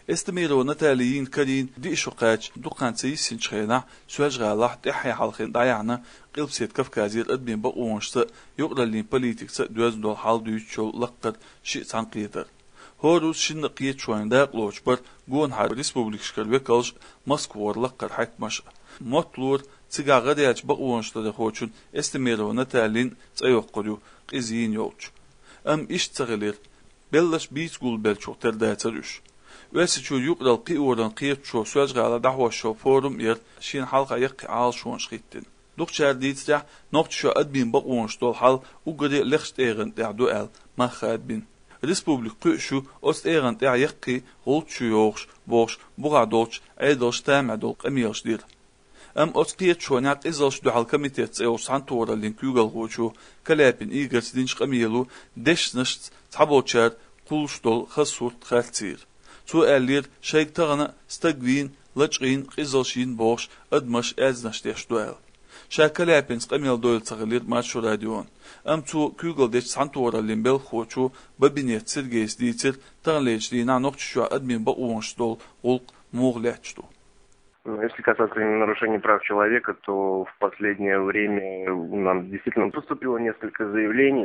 استميرو نتاليين كرين دي شقاج دقان سيسين شخينا سواج غالح تحيا حالخين دايعنا قلب سيد كفكازير ادبين بقوانشتا يقرا لين بوليتيك سا دوز دول حال دويتشو لقر شيء تنقيدر هوروز شن قيت شوين داق لوجبر قون حار ريسبوبليك شكل وكالش مسكور لقر حكمش مطلور تيغا غدياج بقوانشتا دخوچون استميرو نتالين تايوقريو قيزين يوچ ام iş تغلير بلش بيت قول بلشو ترداترش واسچو يقرا القيورن قيت شو سواج غالا دعوه شو فورم ير شين حلقه يق عال شون شخيتن دوقشار ديتسا نوقشو ادبين بقوانشتول حال وغدي لخت ايرن دعدو ال ما خادبين ريسبوبليك قشو اوست ايرن دع يقي غولتشو يوخش بوش بوغادوش ايدوش تامعدول قميرش دير ام اوتقيت شو ناق ازلش دو حال كوميتيت او سانتورا لينكوغل غوچو كلابين ايغرس دينش قميلو دشنشت تابوچار قولشتول خسورت خالتير تو الير شيكتغنا ستغوين لچقين قزلشين بوش ادمش ازنشتيش دوال شاكلابين قميل دول تغلير ماتشو راديون ام تو كوغل ديش سانتورا لينبل خوچو ببينيت سيرجيس ديتر تغليش دينا نوقشو ادمين بقوانشتول غلق موغلاتشتو. Если касаться нарушений прав человека, то в последнее время нам действительно поступило несколько заявлений.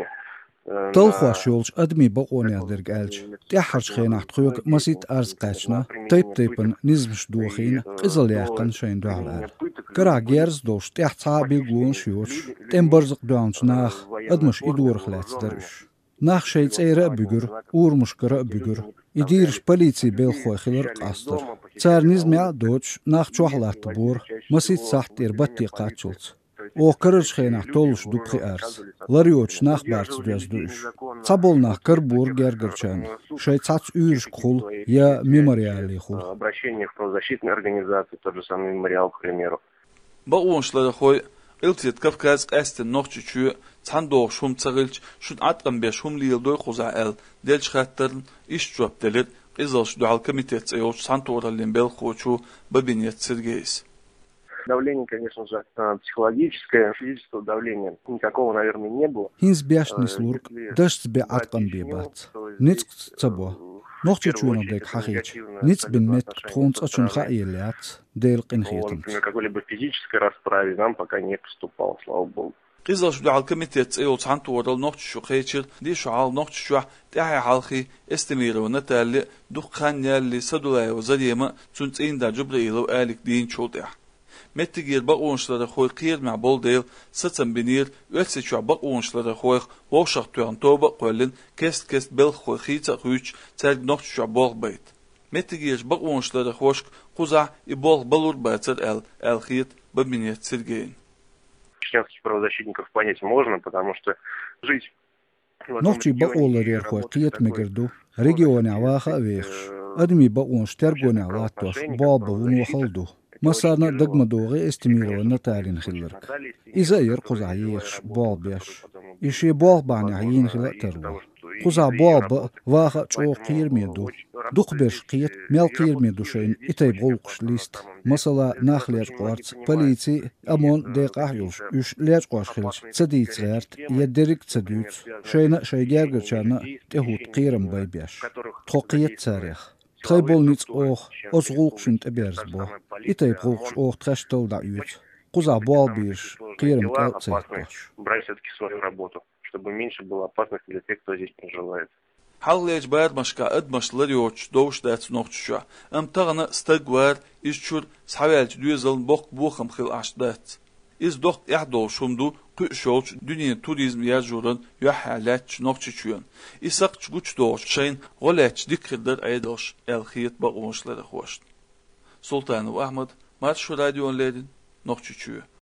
طلخواش يولش أدمي بقوني أدرق ألش تحرش خينا حتخيوك مسيت أرز قاشنا تيبن نزمش دوخين قزل يحقن شين دوال كرا جيرز دوش تحتا بيقون شيوش تنبرزق دوانش ناخ أدمش إدور خلات درش ناخ شيت ايرا بيجر اور مشكرا بيجر يديرش بليتي بالخوي خلر قاستر تار نزمع دوش ناخ چوحلات بور مسيت ساحت إربطي قاتشلت او كرش خينا طولش دوبخي أرز لاريوش ناخ بارتس دوز دوش تابول ناخ كربور гергерчан شيت ساتس уйрш خول يا мемориальный خول обращение в правозащитные организации, тот же самый мемориал, к примеру. بقونشلار خوي التيت كفكاز قاستن نوخچو تاندو شوم تغلچ شون اتقم بيشوم ليل دوي خوزا ال دلچ خاطرن ايش جواب دلت ازلش دو комитет ايوش سانتورا ليمبل خوچو бабинет Сергейс. Давление, конечно же, психологическое, физического давления никакого, наверное, не было. Хинс бяшный слурк, дашь би аткан бибат. Ниц цабо. Нохчи чуно дек хахич. Ниц бин мет тхунц очун хаилят, дейл qinхитен. Какой-либо физической расправе нам пока не поступало, слава богу. قزلش دو الكوميتيت ايو سانتورا نوخچو خيچر دي شعال نوخچو تاعي حالخي استميرو نتال دخان ياللي سدولايو زديما تنتين دا جبريلو آلك دين چوتح متگیر بقونشلار خوی قیر مع بولدیل ستن بنیر وقتی بقونشلار خوی وشخ توان توبه قلن کست بل خوی خیت خویچ ترگ نخش باغ بیت متگیر بقونشلار خوش قزع یباغ بلور باتر ال خیت ببینید سرگین. Чеченских правозащитников понять можно, потому что жить نوخچی بقولر خوی قیت مگردو رегионе аваха вех ادمی بقونش ترگونه علاتوش باب ون وخلدو مسانا دقمدوغي استميرو نتالين خلرك إذا يرقز عيش بابيش إشي باب بعني عيين خلق تروا قزع باب واخا چو قير ميدو دوق بيش قيت ميال قير ميدو شين إتاي بغلقش ليست مثلا ناخ ليش قوارت بليتي أمون ديق أحيوش إش ليش قواش خلش تديت غيرت يدرك تديت شينا شي جارجر شانا تهوت قيرم بايبيش تخو قيت تاريخ تخيبول نيت اوخ اوزغوقشنت ابيرزبو ايتاي بغوقش اوخ تخشتل دعيوت قزع بالبيش قيرم تالتسيكوش брать все-таки свою работу, чтобы меньше было опасных для тех, кто здесь проживает. حليج بعد مشكا ادمش لريوش دوش دات نوخشوا ام تغنا استغوار اشور سحوالج دوزل بوخم خيل اشدات iz doq yahdol şumdu qüşolç dünya turizm yazjurun yahalat nokçuçun isaq çguç doş şeyin golaç dikirdir aydoş elxiyet baqonşları xoş Sultanov Ahmed Marş radyo onledin nokçuçu